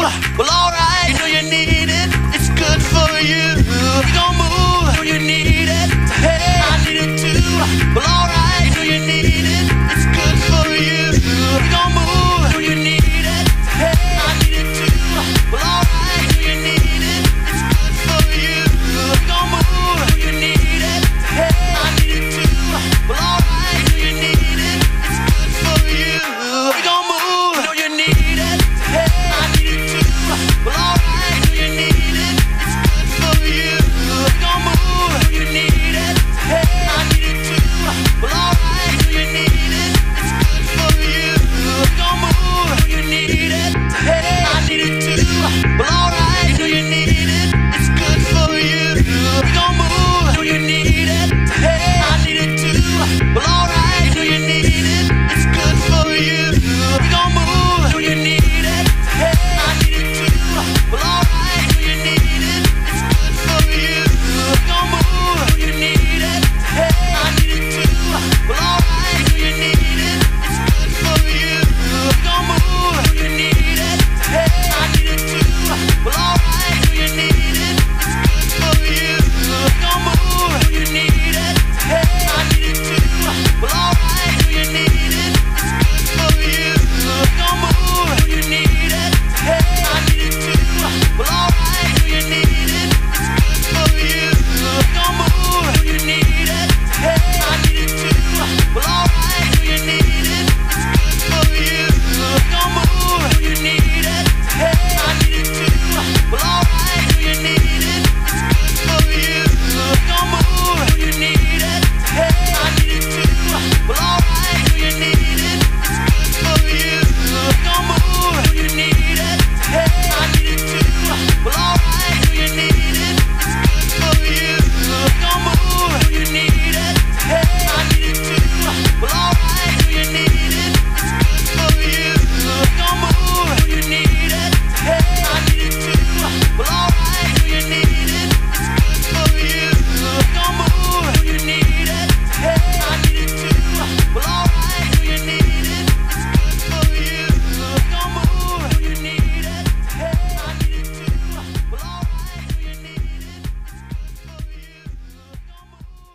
Well, alright, you know you need it. It's good for you. You gon' move, you know you need it. Hey, I need it too. Well, alright, you know you need it. It's good for you. You gon' move, you know you need it. Hey, I need it too. Well, alright, you know you need it. It's good for you. You gon' move, you know you need it. Hey, I need it too. Well, alright, you know you need it. It's good for you. You gon' move, you know you need it. Hey, I need it too. Well, alright, you know you need it. It's good for you. You gon' move, you know you need it. Hey, I need it too. Well, alright, you know you need it. It's good for you. You gon' move, you know you need it. Hey, I need it too. Well, alright, you know you need it. It's good for you. You gon' move, you know you need it. Hey, I need it too. Well, alright, you know you need it. It's good for you. You gon' move, you know you need it. Hey, I need it too. Well, alright, you know you need it. It's good for you. You gon' move, you know you need it. Hey, I need it too. Well, alright, you know you need it. It's good for you. You gon' move, you know you need it. Hey, I need it too. Well, alright, you know you need it. It's good for you. You gon' move, you know you need it. Hey, I need it too. Well, alright, you know you need it. It's good for you. You gon' move, you know you need it. Hey, I need it too. Well, alright, you know you need it. It's good for you. You gon' move, you know you need it. Hey, I need it too. Well, alright, you know you need it. It's good for you. You gon' move, you know you need it. Hey, I need it too. Well, alright, you know you need it. It's good for you. You gon' move, you know you need it. Hey, I need it too. Well, alright, you know you need it. It's good for you. You gon' move, you know you need it. Hey, I need it too. Well, alright, you know you need it. It's good for you. You gon' move, you know you need it. Hey, I need it too. Well, alright, you know you need it. It's good for you. You gon' move, you know you need it. Hey, I need it too. Well, alright, you know you need it. It's good for you. You gon' move, you know you need it. Hey, I need it too. Well, alright, you know you need it. It's good for you. You gon' move, you know you need it. Hey, I need it too. Well, alright, you know you need it. It's good for you. You gon' move,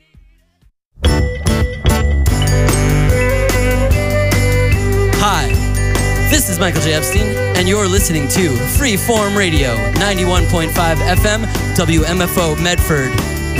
you need it. Hi, this is Michael J. Epstein, and you're listening to Freeform Radio, 91.5 FM, WMFO Medford.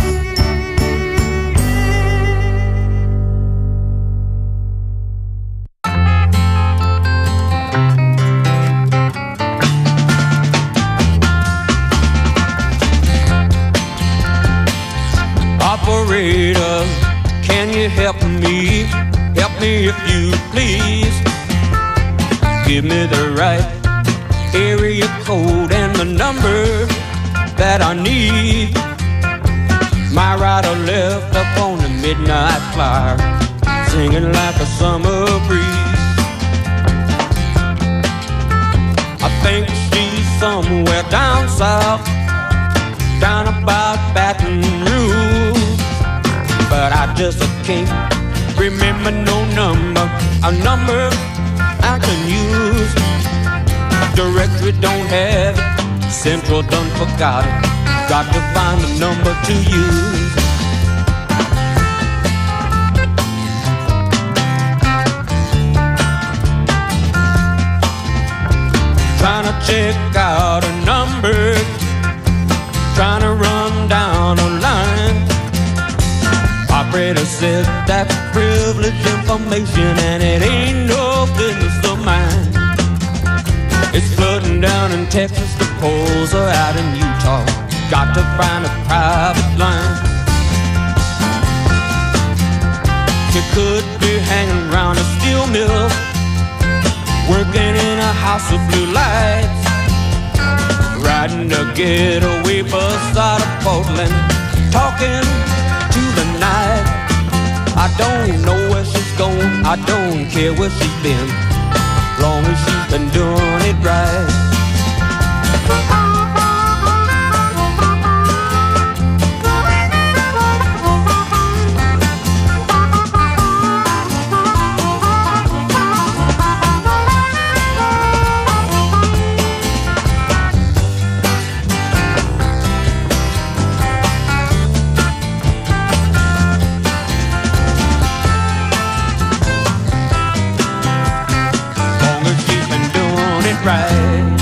Operator, can you help me? Help me if you please. Give me the right area code and the number that I need. My right or left up on the midnight flyer, singing like a summer breeze. I think she's somewhere down south, down about Baton Rouge, but I just can't remember no number, a number I can use. Directory don't have it, Central done forgot it. Got to find a number to use. Trying to check out a number, trying to run down a line. Operator says that's privileged information and it ain't no business of mine. It's flooding down in Texas, the polls are out in Utah. Got to find a private line. She could be hanging around a steel mill, working in a house of blue lights, riding a getaway bus out of Portland, talking to the night. I don't know where she's going, I don't care where she's been, long as she's been doing it right. right.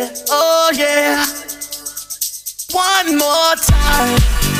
oh yeah. One more time.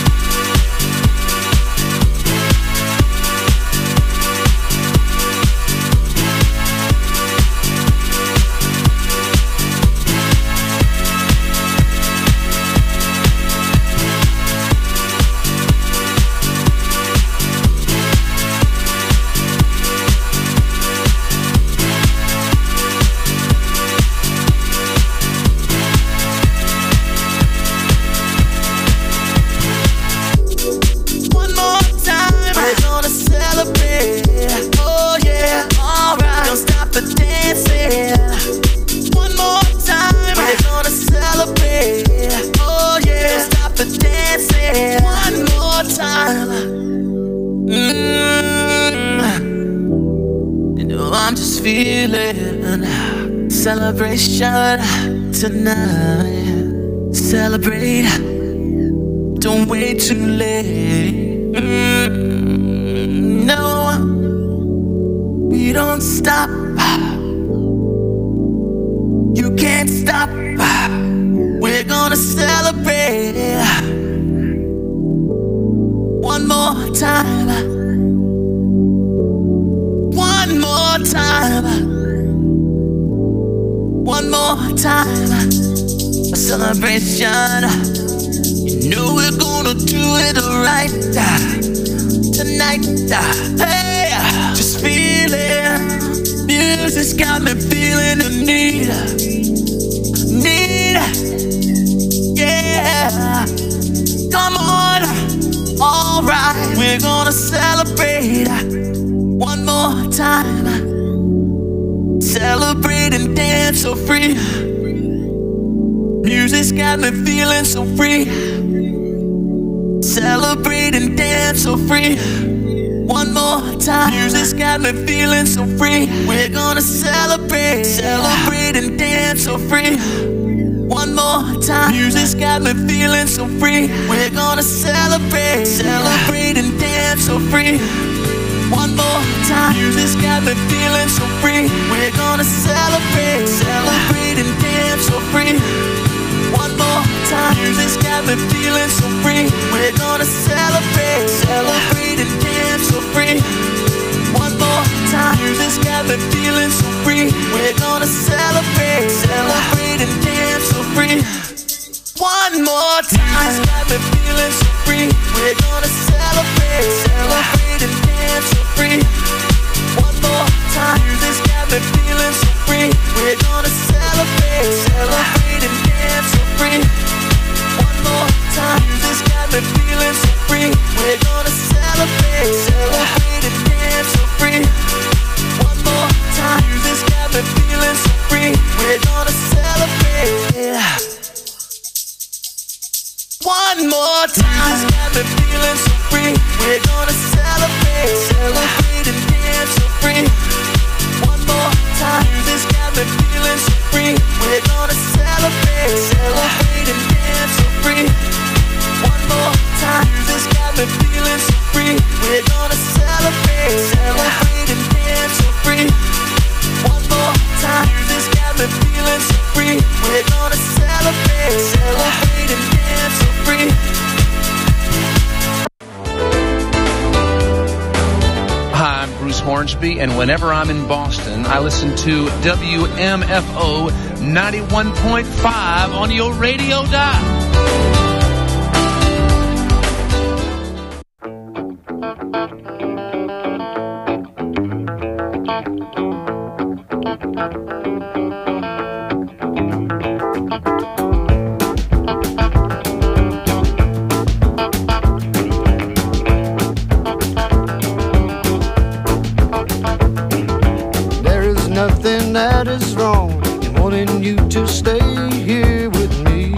Celebration tonight. Celebrate. Don't wait too late. No, we don't stop. You can't stop. We're gonna celebrate. One more time. One more time. One more time, a celebration. You know we're gonna do it right tonight. Hey, just feel it. Music's got me feeling the need. Yeah. Come on, alright. We're gonna celebrate one more time. Celebrate and dance so free. Music's got me feeling so free. Celebrate and dance so free. One more time. Music's got me feeling so free. We're gonna celebrate. Celebrate and dance so free. One more time. Music's got me feeling so free. We're gonna celebrate. Celebrate and dance so free. One more time. Music's got me feeling so free. We're gonna celebrate. Celebrate and dance so free. One more time. Music's got me feeling so free. We're gonna celebrate. Celebrate and dance so free. One more time. Music's got me feeling so free. We're gonna celebrate. Celebrate and dance so free. One more time. Music's got me feeling so free. We're gonna celebrate. Celebrate and dance so free. One more time. Music's got me feeling so free. We're gonna celebrate. Celebrate and dance so free. One more time. Music's got me feeling so free. We're gonna celebrate. Celebrate and dance so free. One more time. Music's got me feeling so free. We're gonna celebrate. One more time. Music's got me feeling so free. We're gonna celebrate. Celebrate and dance so free. One more time. Music's got me feeling so free. We're gonna celebrate. Celebrate and dance so free. One more time. Music's got me feeling so free. We're gonna celebrate. Celebrate and dance so free. One more time. Music's got me feeling so free. We're gonna celebrate. Celebrate and dance so free. Hi, I'm Bruce Hornsby, and whenever I'm in Boston, I listen to WMFO 91.5 on your radio dial. Nothing that is wrong in wanting you to stay here with me.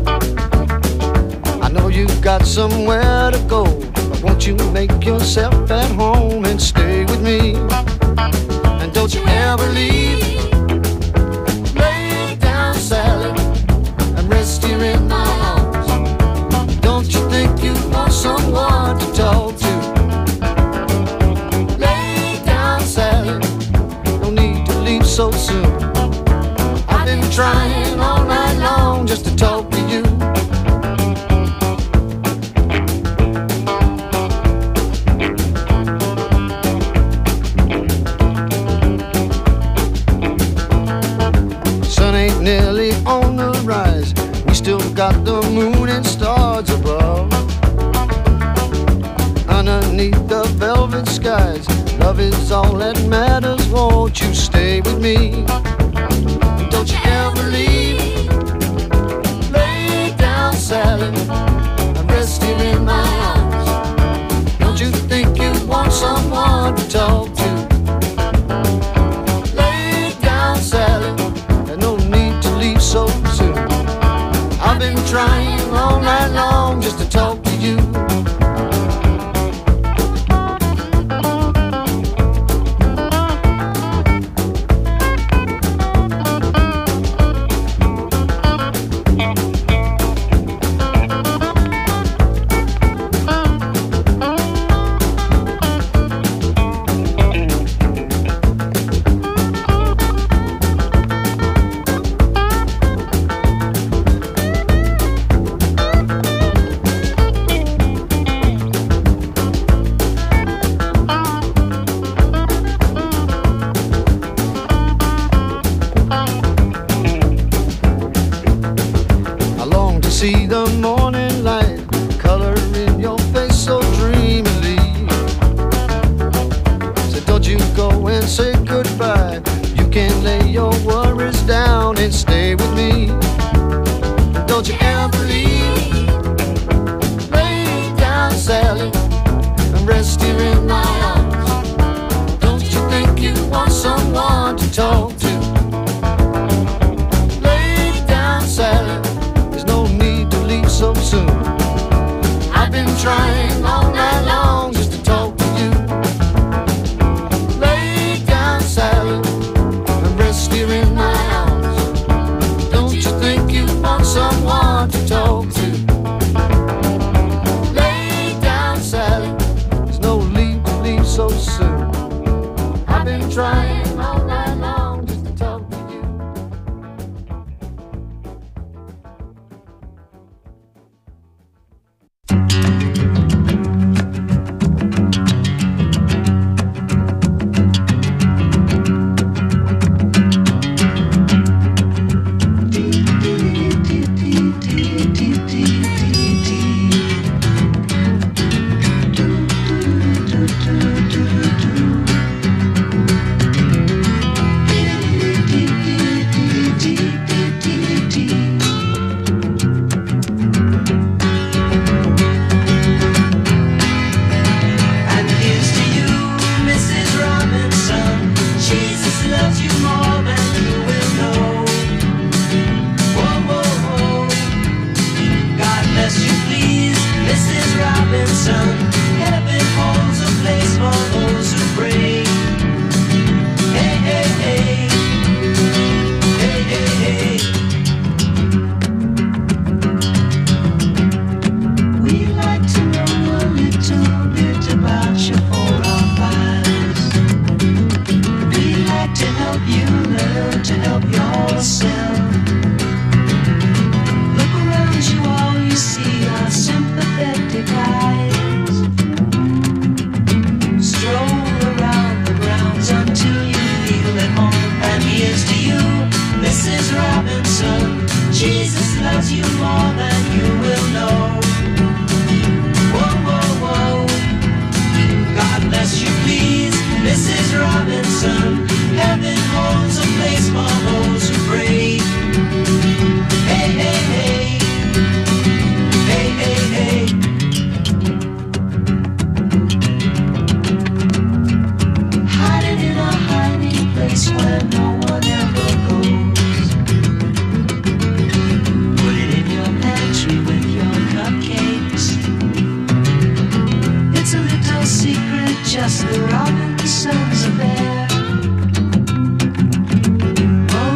I know you've got somewhere to go, but won't you make yourself at home and stay with me? And don't you ever leave. Lay down, Sally, and rest here in my arms. Don't you think you want someone to talk to? Lay down, Sally, so soon. I I've been trying all night long just to talk to you. Sun ain't nearly on the rise. We still got the moon and stars above. Underneath the velvet skies, love is all that matters. Won't you stay with me? Don't you ever leave. Lay down, Sally, and rest here in my arms. Don't you think you want someone to talk to? Lay down, Sally, there's no need to leave so soon. I've been trying all night long just to talk to you. See the morning light color in your face so dreamily. So don't you go and say goodbye. You can lay your worries down and stay with me. Don't you ever leave. Lay down, Sally, and rest here in my arms. Don't you think you want someone to talk to? Lay down, Sally, so soon. I've been trying all night long just to talk to you. Lay down, Sally, and rest here in my arms. Don't you think you want someone to talk to? Lay down, Sally, there's no need to leave so soon. I've been trying all night long just to talk to you. just the Robinsons are there.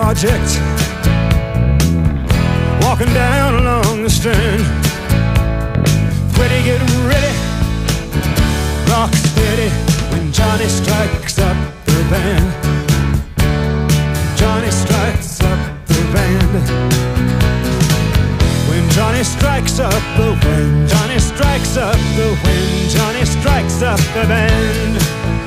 project, walking down along the strand. Ready, get ready, rock steady when Johnny strikes up the band. Johnny strikes up the band. When Johnny strikes up the wind, Johnny strikes up the wind, Johnny strikes up the band.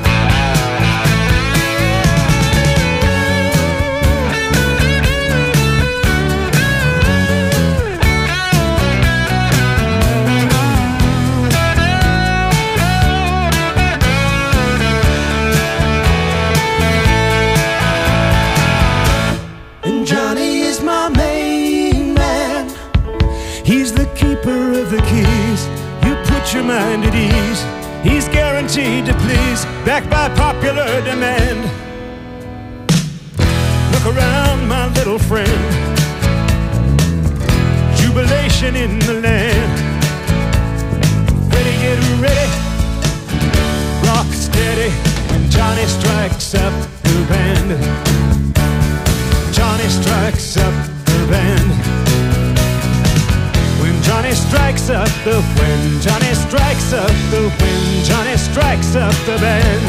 And Johnny is my main man. He's the keeper of the keys. You put your mind at ease. He's guaranteed to please, backed by popular demand. Look around, my little friend. Jubilation in the land. Ready, get ready, rock steady when Johnny strikes up the band. Johnny strikes up the band. When Johnny strikes up the wind, Johnny strikes up the wind, Johnny strikes up the band.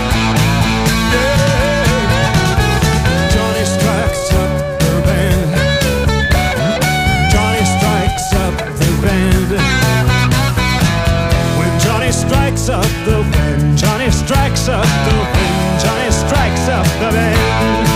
Yeah. Johnny strikes up the band. Johnny strikes up the band. When Johnny strikes up the wind, Johnny strikes up the wind, Johnny strikes up the band.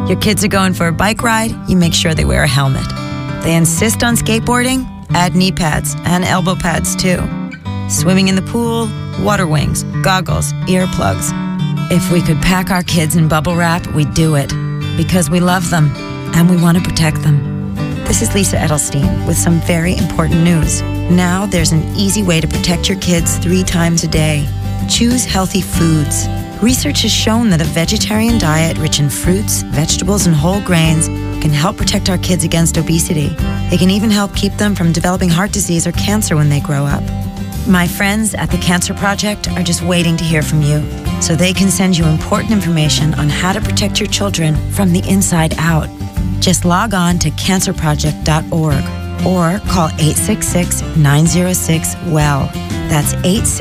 Your kids are going for a bike ride, you make sure they wear a helmet. They insist on skateboarding, add knee pads and elbow pads too. Swimming in the pool, water wings, goggles, earplugs. If we could pack our kids in bubble wrap, we'd do it. Because we love them and we want to protect them. This is Lisa Edelstein with some very important news. Now there's an easy way to protect your kids 3 times a day. Choose healthy foods. Research has shown that a vegetarian diet rich in fruits, vegetables, and whole grains can help protect our kids against obesity. It can even help keep them from developing heart disease or cancer when they grow up. My friends at the Cancer Project are just waiting to hear from you, so they can send you important information on how to protect your children from the inside out. Just log on to cancerproject.org or call 866-906-WELL. That's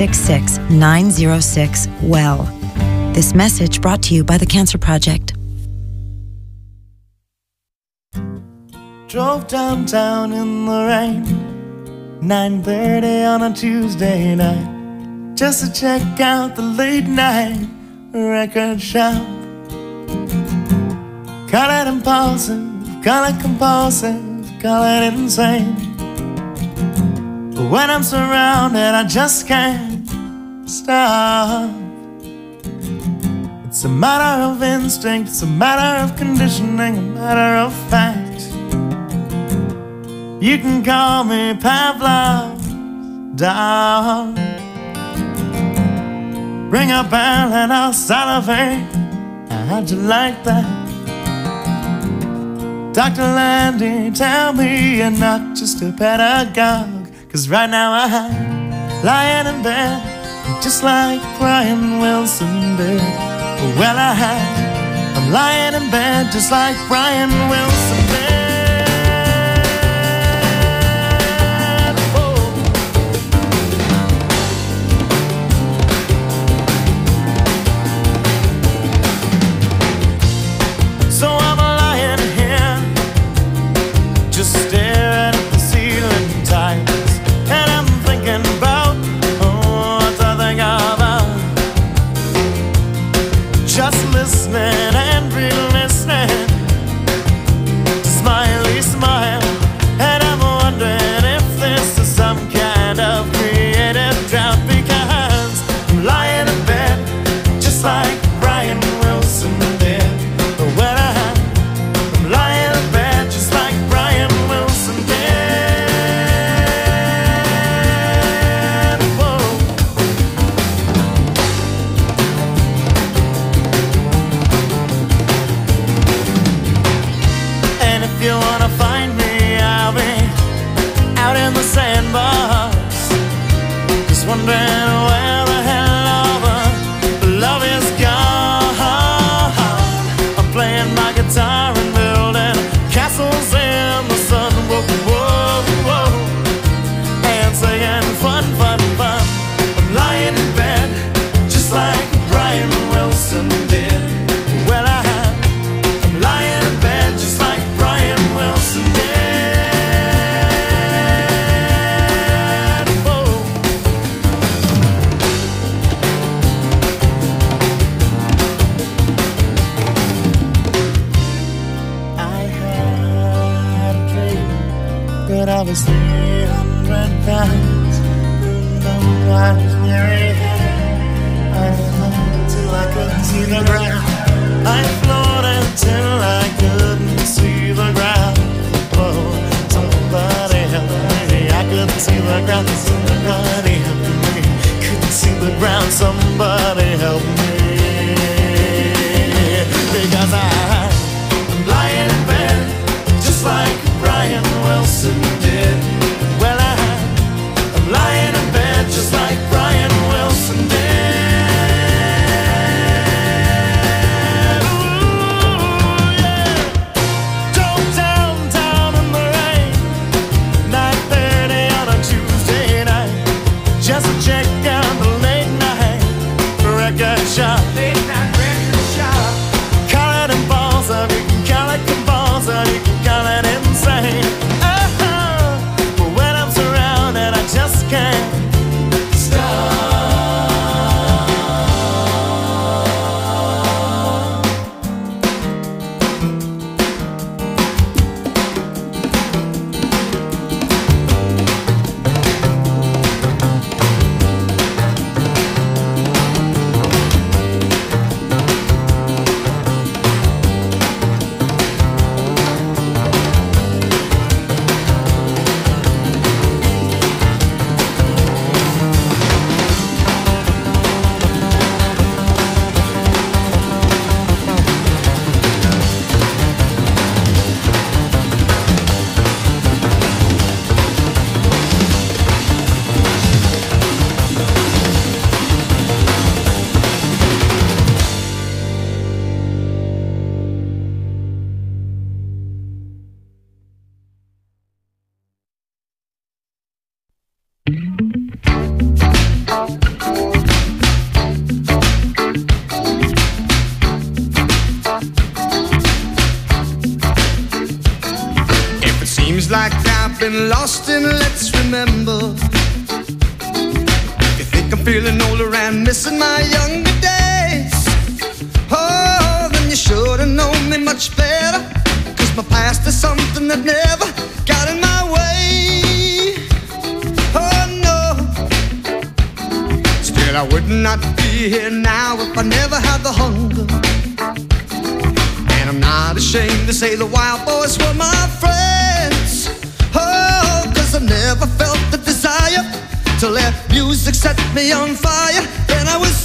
866-906-WELL. This message brought to you by the Cancer Project. Drove downtown in the rain, 9:30 on a Tuesday night, just to check out the late night record shop. Call it impulsive, call it compulsive, call it insane. But when I'm surrounded, I just can't stop. It's a matter of instinct, it's a matter of conditioning, a matter of fact. You can call me Pavlov's dog. Ring a bell and I'll salivate. How'd you like that? Dr. Landy, tell me you're not just a pedagogue. 'Cause right now I'm lying in bed, just like Brian Wilson did. Well, I'm lying in bed just like Brian Wilson did. Oh. So I'm lying here, just staring at the ceiling tiles, and I'm thinking about what I think about. Just listening and re-listening to Smiley Smile, and I'm wondering if this is some kind of creative drought, because I'm lying in bed just like Brian Wilson did. Well, I'm lying in bed just like Brian Wilson did. Whoa. And if you wanna find me, I'll be out in the sandbox, just wondering where the hell all the love is gone. I'm playing my guitar and building castles in the sun. Whoa, whoa, whoa, and saying fun, fun, fun. I'm lying in bed just like Brian Wilson did. Well, I'm lying in bed just like Brian Wilson did. Whoa. I had a dream that I was 300 pounds. No, I was very heavy. I floated till I couldn't see the ground. I floated till I couldn't see the ground. Oh, somebody help me. I couldn't see the ground. Somebody help me. Couldn't see the ground. Somebody help me. Because I'm lying in bed just like Brian Wilson did. Well, I'm lying in bed just like Brian Wilson. been lost in, let's remember. You think I'm feeling older and missing my younger days? Oh, then you should've known me much better, 'cause my past is something that never got in my way. Oh no, still I would not be here now if I never had the hunger. And I'm not ashamed to say the Wild Boys were my friends. Oh, 'cause I never felt the desire till their music set me on fire. Then I was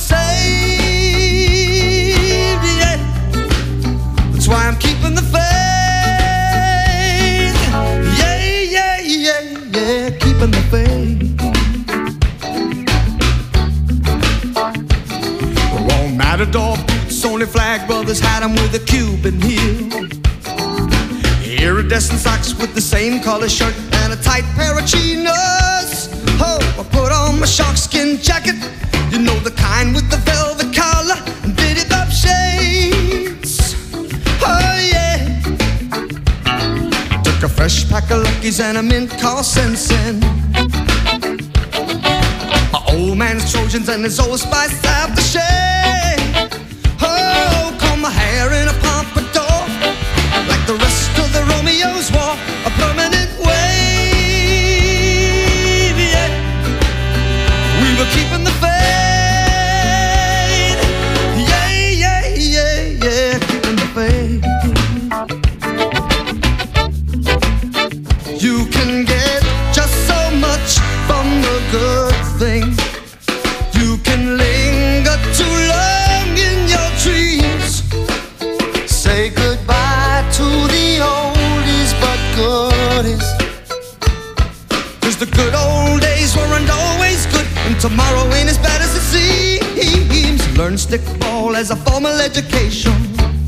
saved, yeah. That's why I'm keeping the faith. Yeah, yeah, yeah, yeah, keeping the faith. Won't matador boots, only flag brothers had them with a Cuban heel. Iridescent socks with the same color shirt and a tight pair of chinos. Oh, I put on my sharkskin jacket, you know, the kind with the velvet collar and diddy bop shades. Oh yeah, took a fresh pack of Luckies and a mint called Sensen. My old man's Trojans and his Old Spice aftershave. Oh, comb my hair in a pompadour, like the rest of the Romeos wore a permanent wave. Yeah, we were keeping the faith. Yeah, yeah, yeah, yeah, keeping the faith. You can get just so much from the good thing. You can linger too long in your dreams. Say goodbye to the oldies but goodies, 'cause the good old days weren't always good, and tomorrow ain't as bad as it seems. Learn stickball as a formal education.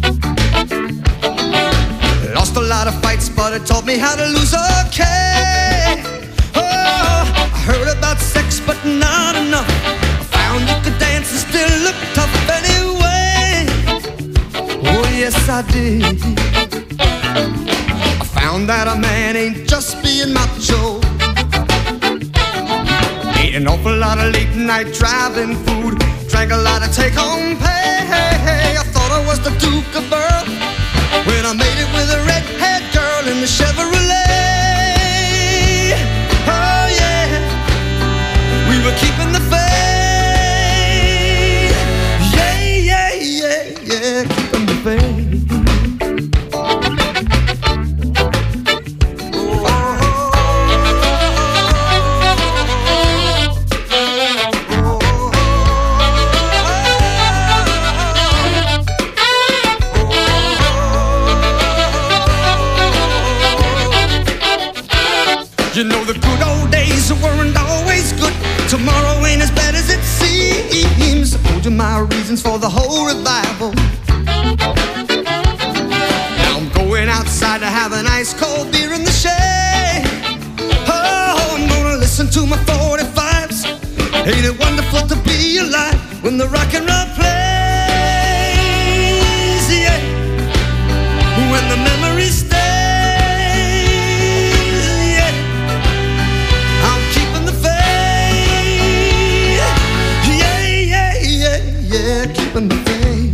Lost a lot of fights, but it taught me how to lose okay. Oh, I heard about sex, but not enough. I found you could dance and still look tough anyway. Oh yes I did. I found that a man ain't just being macho. Ate an awful lot of late night driving food, drank a lot of take-home pay. I thought I was the Duke of Earl when I made it with a red-haired girl in the Chevrolet. Oh yeah, we were keeping the faith. Yeah, yeah, yeah, yeah, keeping the faith. You know the good old days weren't always good. Tomorrow ain't as bad as it seems. I told you my reasons for the whole revival. Now I'm going outside to have an ice cold beer in the shade. Oh, I'm gonna listen to my 45s. Ain't it wonderful to be alive when the rock and roll plays? Yeah, when the memories stay. Keeping the faith.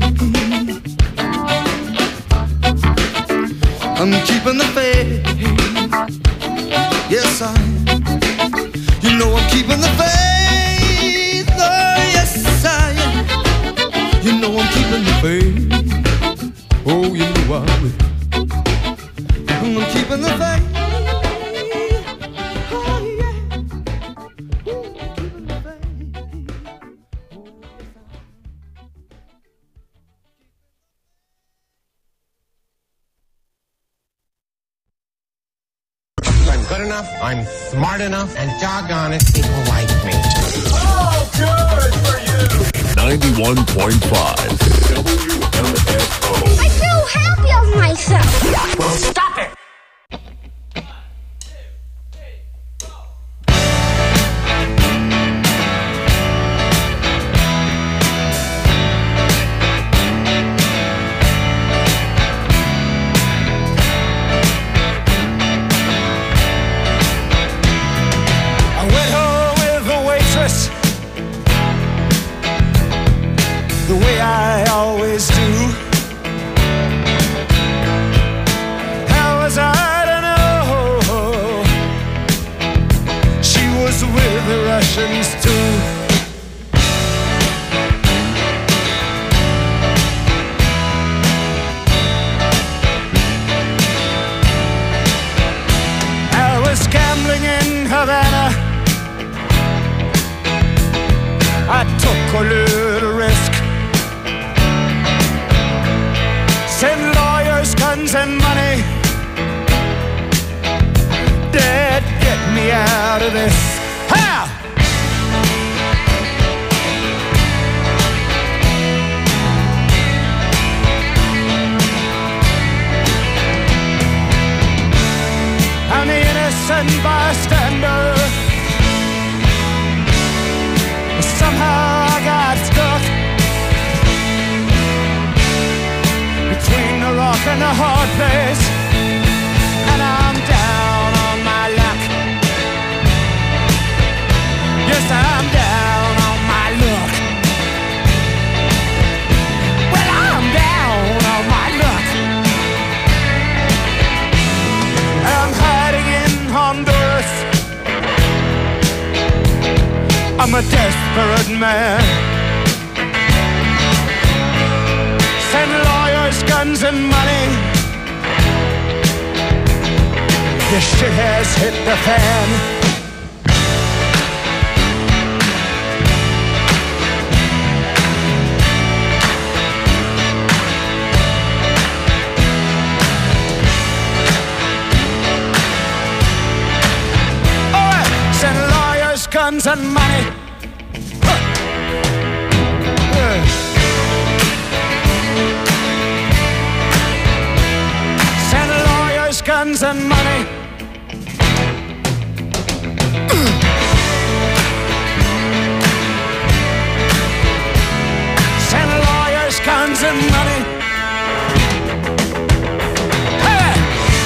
I'm keeping the faith. Yes I am. You know I'm keeping the faith. Oh yes I am. You know I'm keeping the faith. Oh you know I will. I'm keeping the faith. Good enough, I'm smart enough, and doggone it, people like me. Oh, good for you! 91.5 WMFO. I feel happy of myself. Well, stop it! the way I always do. How was I to know she was with the Russians too? I was gambling in Havana. I took a little risk. Send lawyers, guns, and money. Dad, get me out of this. Ha! I'm the innocent bystander. Somehow I got stuck between the rock and the hard place, and I'm down on my luck. Yes, I'm down on my luck. Well, I'm down on my luck. I'm hiding in Honduras. I'm a desperate man. Send lawyers, guns, and money. This shit has hit the fan. All right, send lawyers, guns, and money. Send lawyers, guns, and money. Send lawyers, guns, and money. Hey!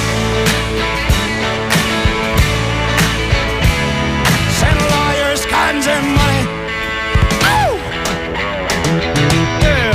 Send lawyers, guns, and money. Oh! Yeah.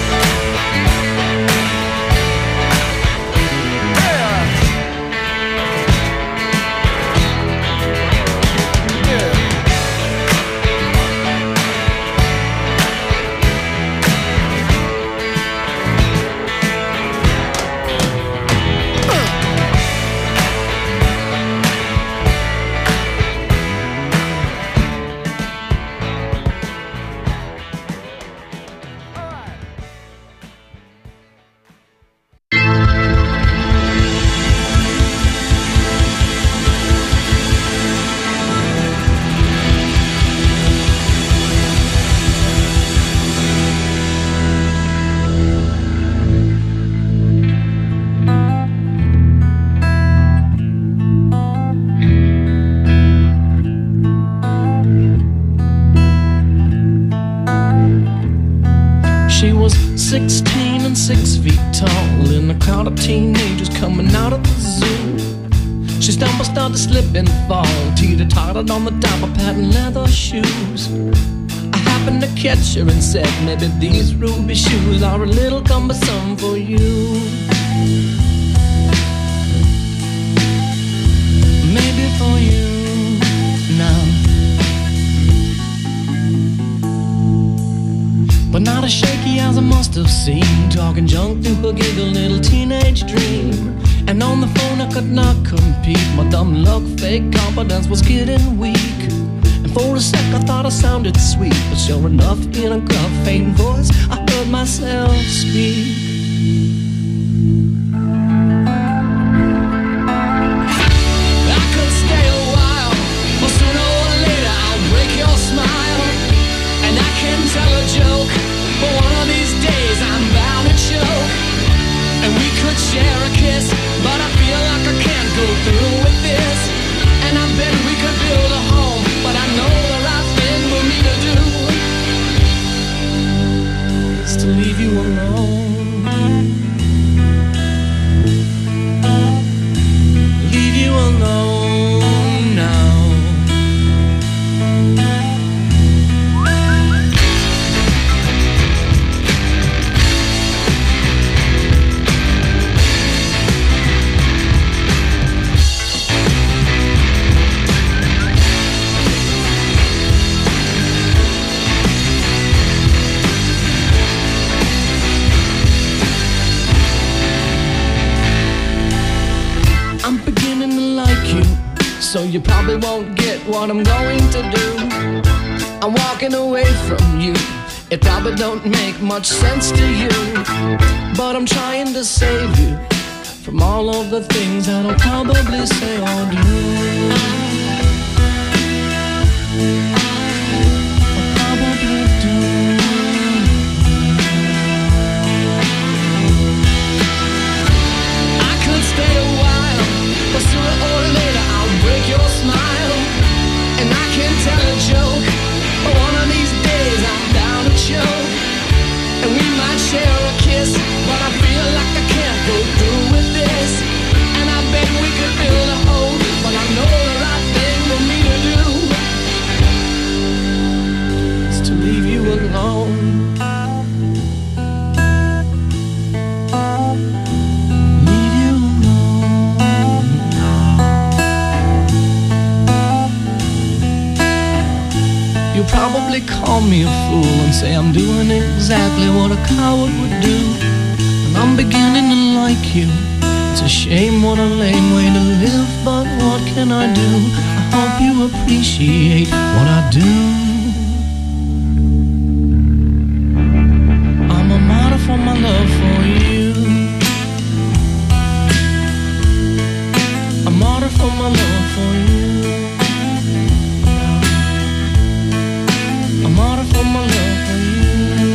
She was 16 and 6 feet tall in a crowd of teenagers coming out of the zoo. She stumbled, started to slip and fall, teeter-tottered on the top of patent leather shoes. I happened to catch her and said, maybe these ruby shoes are a little cumbersome for you. Maybe for you now, but not as shaky as I must have seemed, talking junk through her giggle little teenage dream. And on the phone I could not compete, my dumb luck, fake confidence was getting weak. And for a sec I thought I sounded sweet, but sure enough in a gruff faint voice I heard myself speak. I could stay a while, but sooner or later I'll break your smile. And I can tell a joke, but one of these days I'm bound to choke. And we could share a kiss, but I feel like I can't go through with this. And I bet we could build a home, but I know the right thing for me to do is to leave you alone. Leave you alone now. you probably won't get what I'm going to do. I'm walking away from you. It probably don't make much sense to you, but I'm trying to save you from all of the things that I'll probably say or do. Stay a while, but sooner or later I'll break your smile. And I can tell a joke, but one of these days I'm bound to choke. And we might share a kiss, but I feel like I can't go through with this. And I bet we could build a home, but I know the right thing for me to do is to leave you alone. You'll probably call me a fool and say I'm doing exactly what a coward would do. And I'm beginning to like you. It's a shame, what a lame way to live, but what can I do? I hope you appreciate what I do. I'm a martyr for my love for you. A martyr for my love for you. A martyr for my love for you.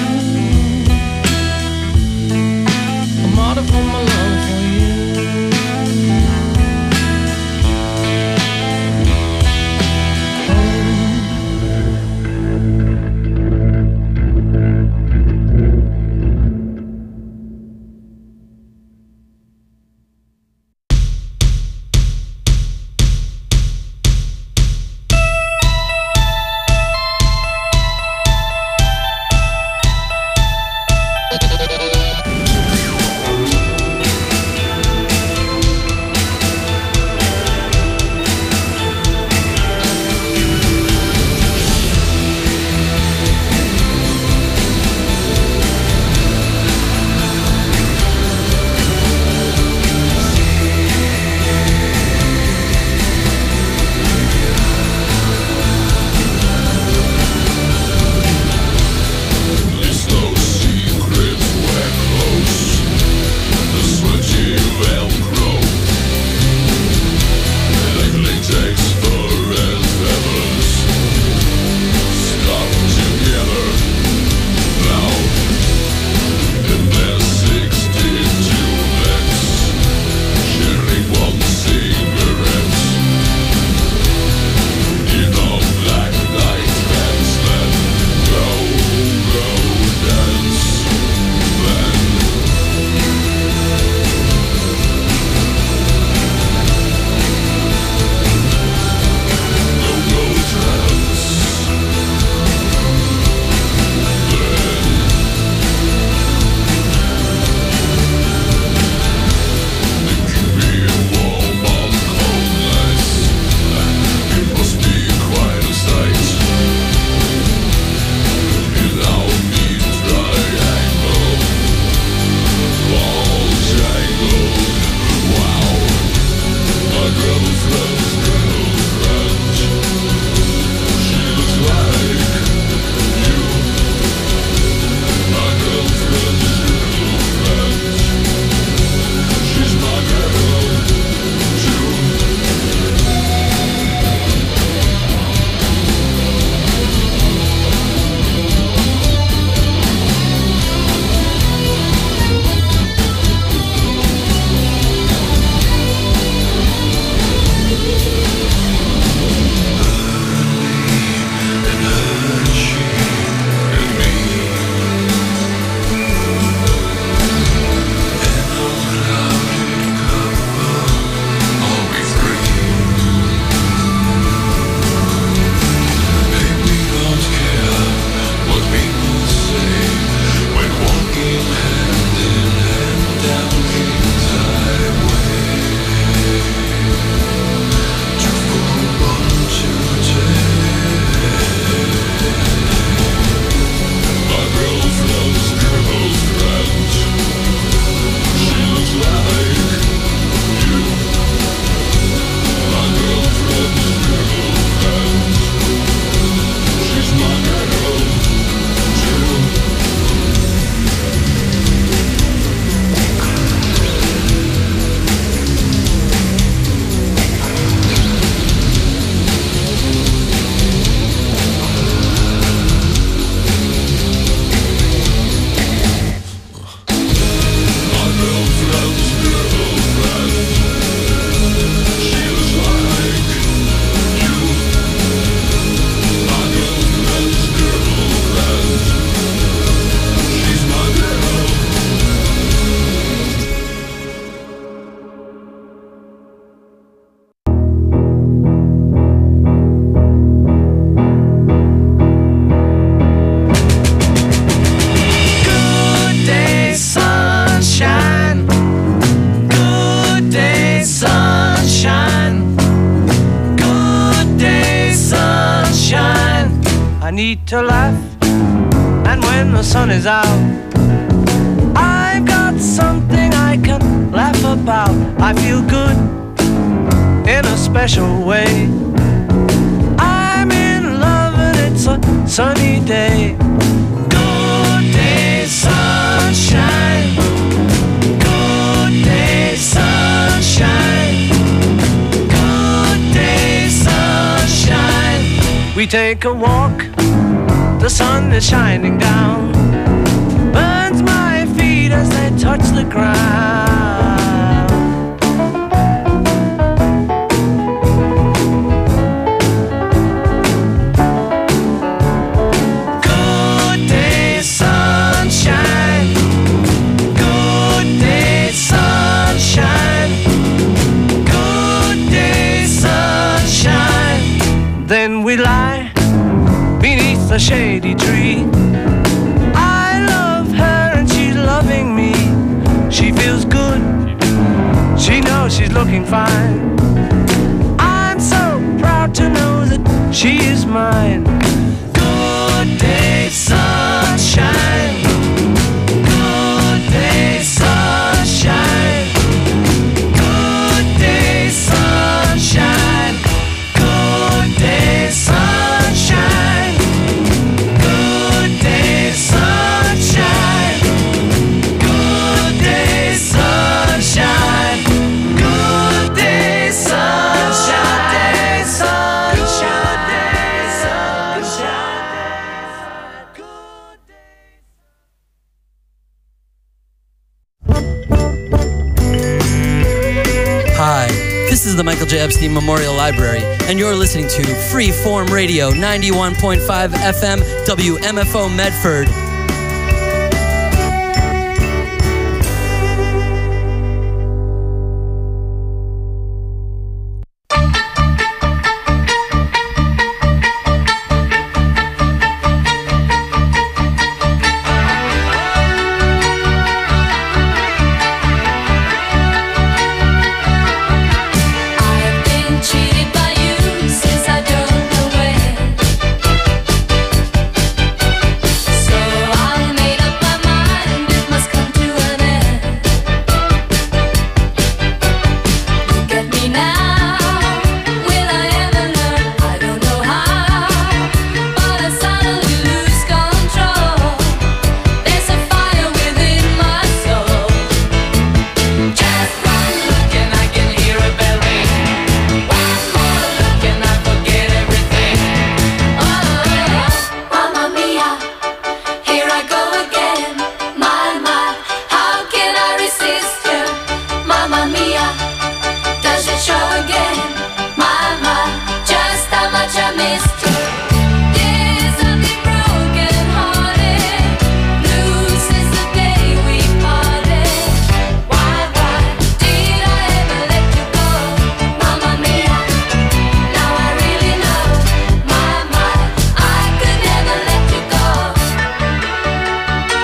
A martyr for my love for you. Oh, street to laugh. And when the sun is out, I've got something I can laugh about. I feel good in a special way. I'm in love and it's a sunny day. Good day, sunshine. Good day, sunshine. Good day, sunshine. We take a walk, the sun is shining down, burns my feet as they touch the ground. Good day, sunshine. Good day, sunshine. Good day, sunshine. Then we lie beneath a shady tree. I love her and she's loving me. She feels good, she knows she's looking fine. I'm so proud to know that she is mine. Good day, sunshine. Good day, sunshine. Good day, sunshine. Good day, sunshine. Good day, sunshine. Good day, sunshine. Good day, sunshine. Day, sunshine. Day, sunshine. Good Hi, this is the Michael J. Epstein Memorial Library, and you're listening to Freeform Radio 91.5 FM WMFO Medford.